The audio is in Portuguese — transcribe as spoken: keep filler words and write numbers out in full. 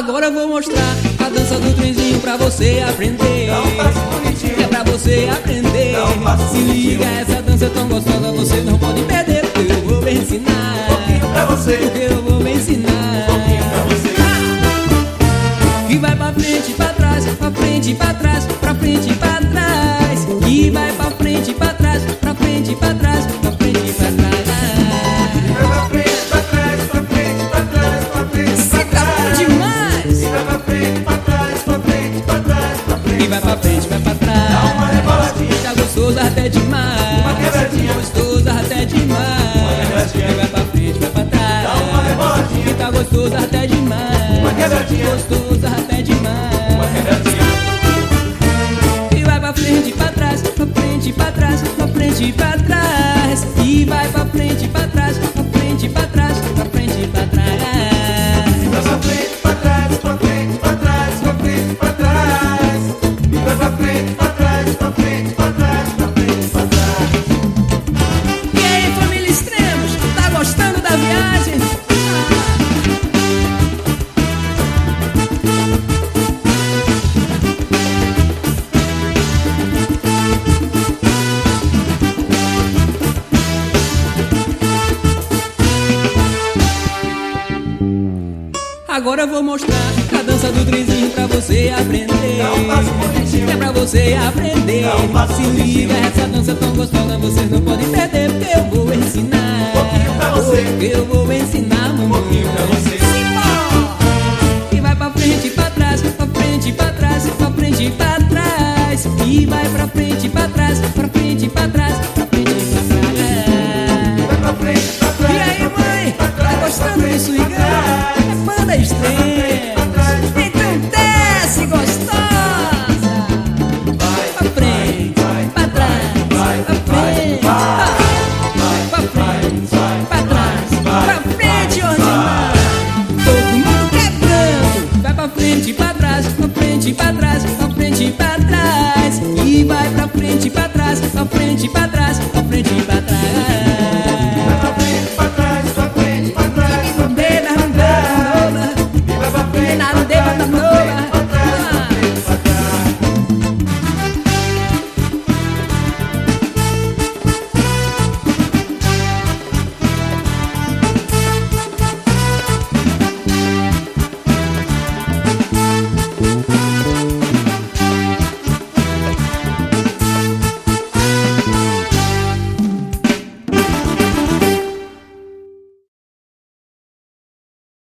Agora eu vou mostrar a dança do trenzinho pra você aprender. Dá um passo bonitinho. É pra você aprender. Dá um passo Se liga, essa dança é tão gostosa, você não pode perder. Porque eu vou ensinar. Um pouquinho pra você. Porque eu vou ensinar. Um pouquinho pra você. E vai pra frente, pra trás, pra frente, pra trás, pra frente, pra trás. E vai pra frente, pra trás, pra frente, pra trás, pra frente, pra trás. Vai pra frente, pra trás, pra frente, pra trás, pra frente, Cê pra tá bom trás. demais. E vai pra frente, pra trás, pra frente, pra trás, pra frente. E vai pra frente, vai pra trás. Dá uma reboladinha. Tá gostoso até demais. Uma quebradinha. Gostoso até demais. quebradinha. E vai pra frente, vai pra trás. Dá uma reboladinha. E tá gostoso até demais. Uma quebradinha. Gostoso até demais. Uma quebradinha. E vai pra frente, pra trás, pra frente, pra trás, pra frente, pra trás. E vai pra frente, pra trás, pra frente, pra trás, pra frente, pra trás. E vai pra frente, pra trás, pra frente, pra trás, pra frente, pra trás. E vai pra frente, pra trás, pra frente, pra trás, pra frente, pra trás. E aí, família Extremos, tá gostando da viagem? Agora eu vou mostrar a dança do trenzinho pra você aprender. Dá um passo bonitinho. É pra você aprender. Dá um passo Se bonitinho. liga, essa dança tão gostosa, vocês não podem perder. Porque eu vou ensinar. Um pouquinho pra você. Porque eu vou ensinar.